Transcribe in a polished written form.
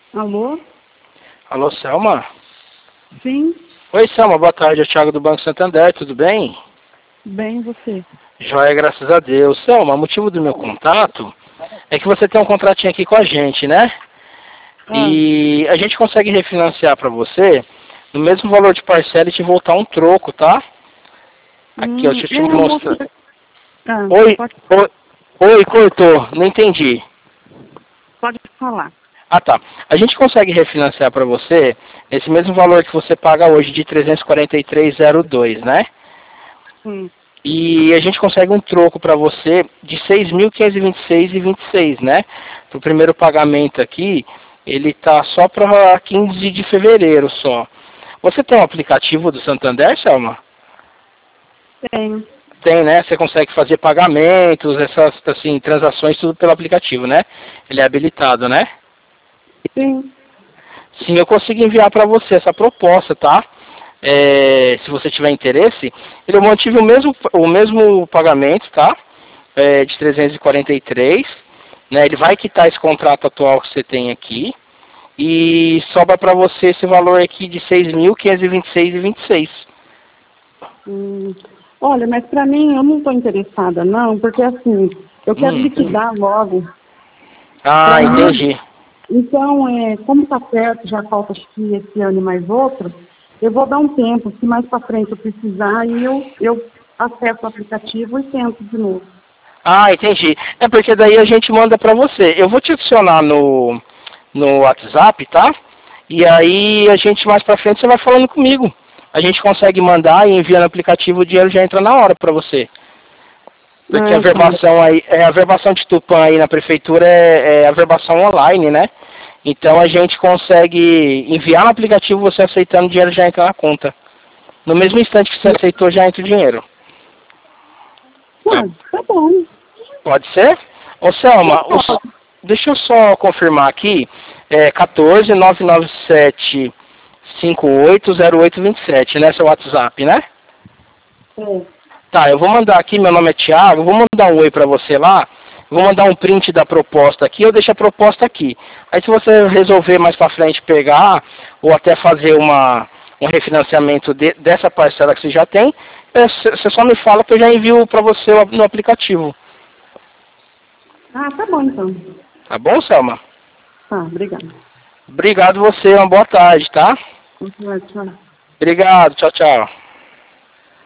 Alô? Alô, Selma? Sim, Oi, Selma, boa tarde. É o Thiago do Banco Santander, tudo bem? bem você. Joia, graças a Deus. Selma, o motivo do meu contato é que você tem um contratinho aqui com a gente, né? Ah, E a gente consegue refinanciar para você no mesmo valor de parcela e te voltar um troco, tá? Aqui, ó, deixa eu te a mostrar. moça... Ah, Oi, pode, oi, oi, cortou, não entendi. pode falar. Ah, tá. A gente consegue refinanciar para você esse mesmo valor que você paga hoje de 343,02, né? Sim. E a gente consegue um troco para você de 6.526,26, né? Para o primeiro pagamento aqui, ele tá só para 15 de fevereiro só. Você tem um aplicativo do Santander, Selma? Tenho. Tem, né? Você consegue fazer pagamentos, essas assim, transações, tudo pelo aplicativo, né? Ele é habilitado, né? Sim. Sim, eu consigo enviar para você essa proposta, tá? Se você tiver interesse, eu mantive o mesmo pagamento, tá? De 343, né? Ele vai quitar esse contrato atual que você tem aqui e sobra para você esse valor aqui de 6.526,26. Hum. Olha, mas para mim eu não estou interessada não, porque assim, eu quero Hum. liquidar logo. Ah, Para mim, entendi. então, como está perto, já falta acho que esse ano e mais outro, eu vou dar um tempo, se mais para frente eu precisar, aí eu acesso o aplicativo e tento de novo. Ah, entendi. É porque daí a gente manda para você. Eu vou te adicionar no WhatsApp, tá? E aí a gente mais pra frente você vai falando comigo. A gente consegue mandar e enviar no aplicativo, o dinheiro já entra na hora pra você. Porque Ah, a então. verbação aí, a verbação de Tupã aí na prefeitura é a verbação online, né? Então a gente consegue enviar no aplicativo, você aceitando, o dinheiro já entra na conta. No mesmo instante que você aceitou, já entra o dinheiro. Tá, Ah, tá bom. pode ser? Ô Selma, Pode. deixa eu só confirmar aqui. 14 997 580827, né? Seu WhatsApp, né? É. Tá, eu vou mandar aqui, meu nome é Thiago, vou mandar um oi pra você lá, vou mandar um print da proposta aqui, eu deixo a proposta aqui. Aí se você resolver mais pra frente pegar, ou até fazer um refinanciamento dessa parcela que você já tem, você só me fala que eu já envio pra você no aplicativo. Ah, tá bom então. Tá bom, Selma? Tá, obrigada. Obrigado você, uma boa tarde, tá? Tchau. Obrigado, tchau, tchau.